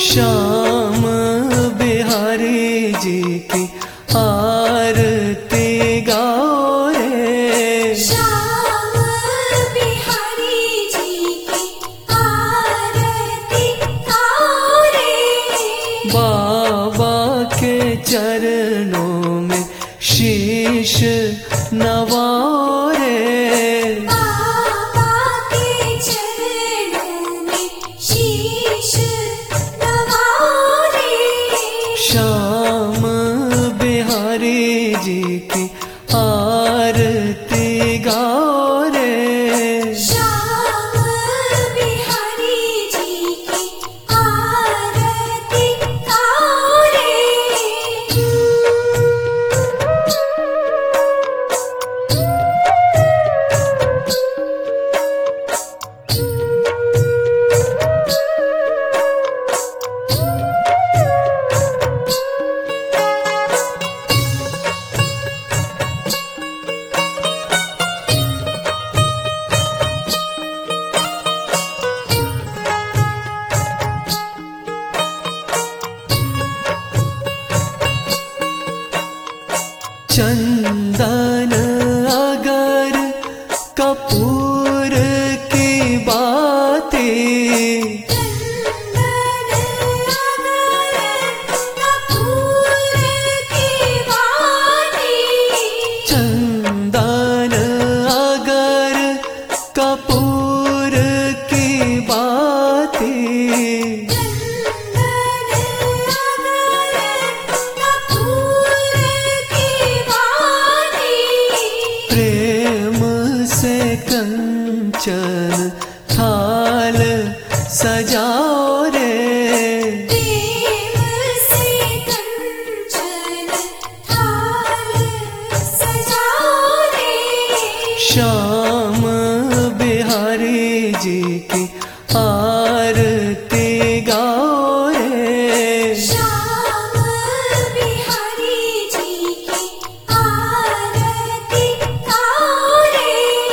श्याम बिहारी जी की आरती गाओ रे। श्याम बिहारी जी की आरती गाओ रे। बाबा के चरणों में शीश नवाओ रे। बाबा के चरणों में शीश नवाओ रे। श्याम बिहारी जी की आरती गाओ रे। श्याम बिहारी जी की आरती गाओ रे। चंदन अगर कपूर की बातें, चंदन अगर कपूर की बातें। चंदन अगर कपूर की बातें, चंदन अगर कपूर की बातें। प्रेम से कंचन थाल सजाओ रे। प्रेम से कंचन थाल सजाओ रे। श्याम बिहारी जी की आरती गाओ रे। श्याम बिहारी जी की आरती गाओ रे।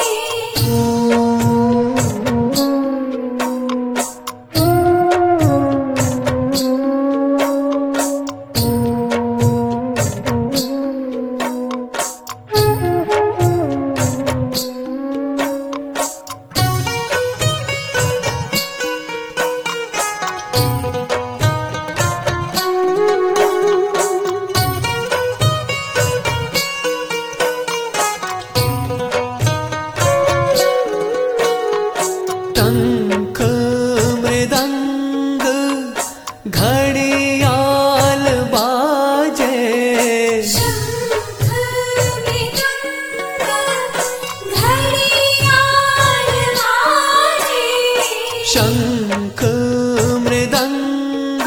टंक मृदंग घड़ियाल बाजे। शंख मृदंग घड़ियाल बाजे। शंख मृदंग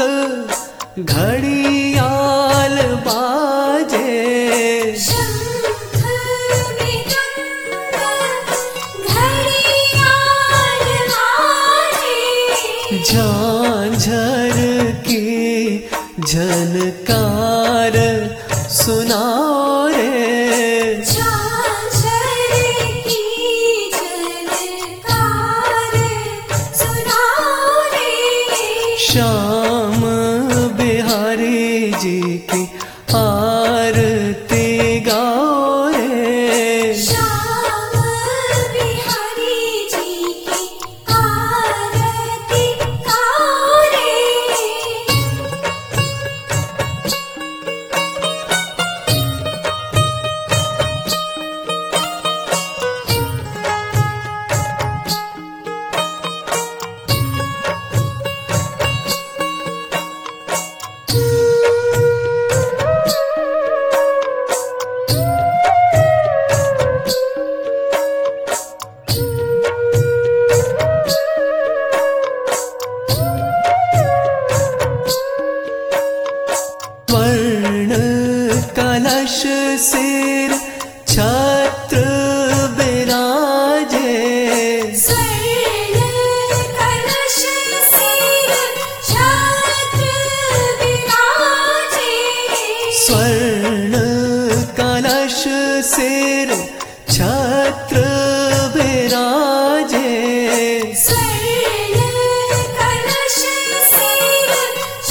घड़ियाल बाजे। शंख मृदंग घड़ियाल बाजे। झांझर की झनकार सुनाओ रे। झांझर की झनकार सुनाओ रे। श्याम बिहारी जी की आरती गाओ रे। श्याम बिहारी जी की आरती गाओ रे। स्वर्ण कलश सिर छत्र विराजे। स्वर्ण कलश सिर छत्र विराजे। स्वर्ण कलश सिर छत्र विराजे। स्वर्ण कलश सिर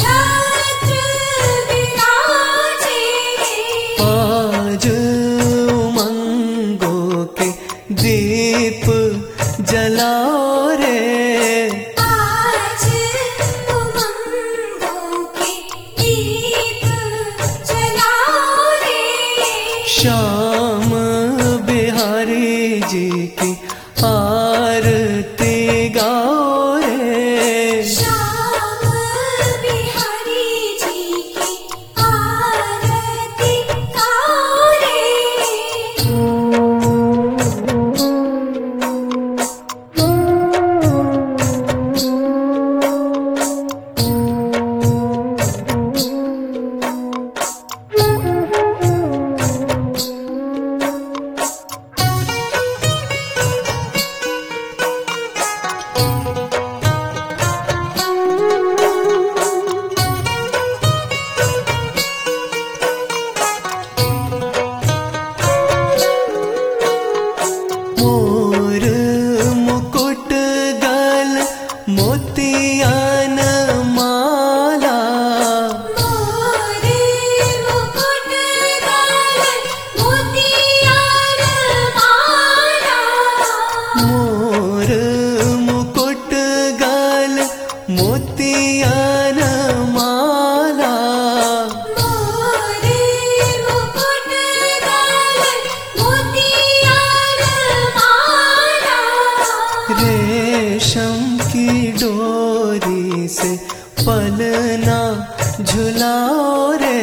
झुलना झुलाओ रे।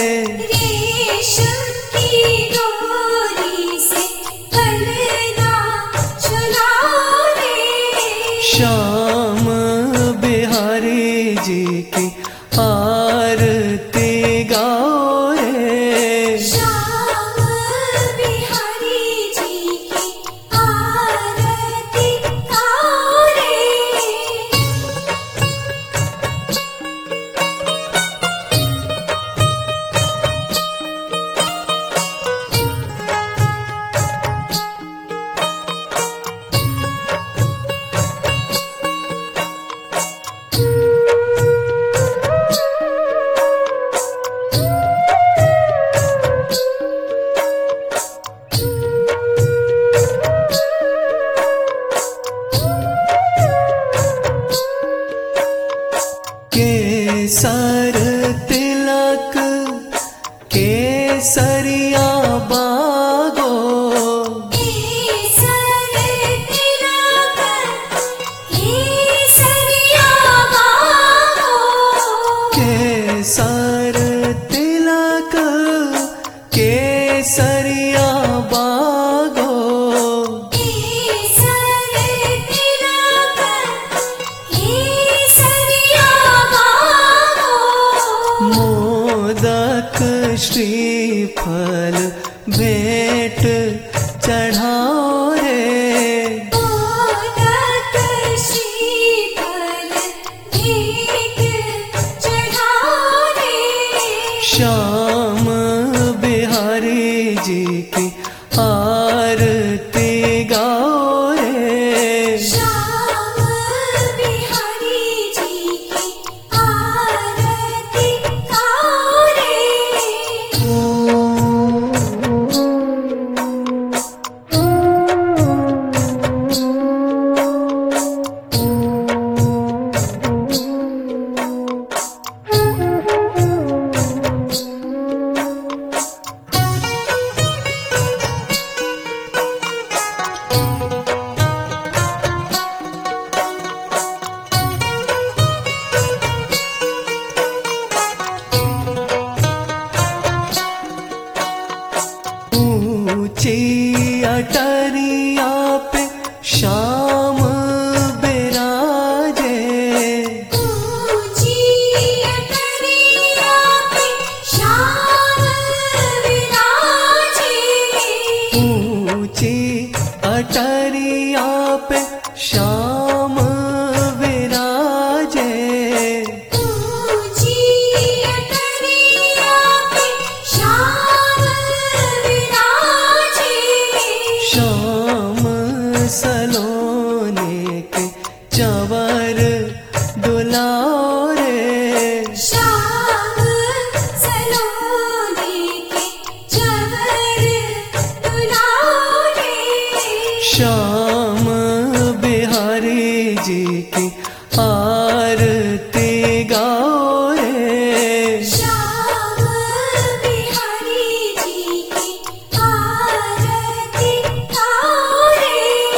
रेशम की डोरी से पलना झुलाओ रे। श्याम बिहारी जी की आरती गाओ रे। श्याम बिहारी जी की आरती गाओ रे। केसर तिलक केसरिया बागो। केसर तिलक केसरिया बागो। केसर तिलक केसरिया बागो। केसर तिलक केसरिया बागो। मोदक श्रीफल भेंट चढ़ाओ रे। मोदक श्रीफल भेंट चढ़ाओ रे। श्याम बिहारी जी की आरती गाओ रे। श्याम बिहारी जी की आरती गाओ रे। ऊंची अटरिया पे श्याम बिराजे। ऊंची अटरिया पे श्याम विराजे। ऊंची अटरिया पे श्याम विराजे। ऊंची अटरिया पे श्याम विराजे। श्याम सलोने के चंवर डुलाओ रे। श्याम सलोने के चंवर डुलाओ रे। श्याम बिहारी जी की आरती गाओ रे। श्याम बिहारी जी की आरती गाओ रे।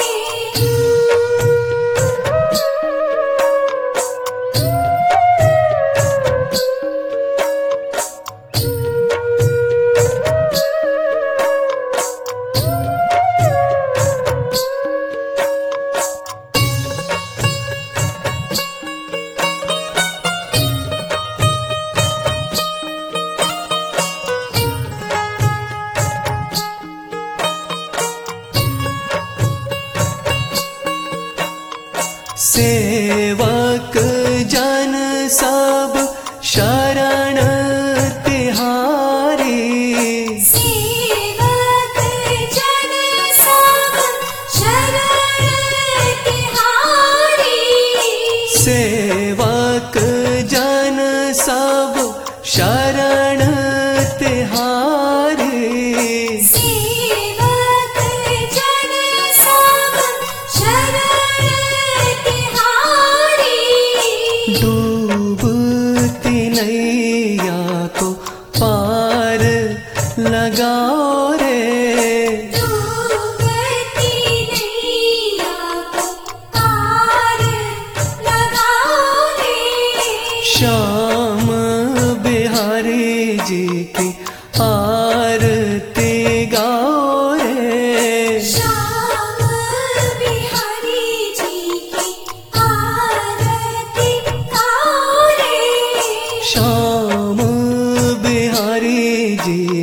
सेवक जन सब शरण तिहारी। सेवक जन सब शरण तिहारी। सेवक जन सब शरण तिहारी। सेवक जन सब शरण तिहारी। डूबती नैया को पार लगाओ रे। डूबती नैया को पार लगाओ रे। श्याम बिहारी जी की आरती गाओ रे। श्याम बिहारी जी की आरती गाओ रे। श्याम बिहारी जी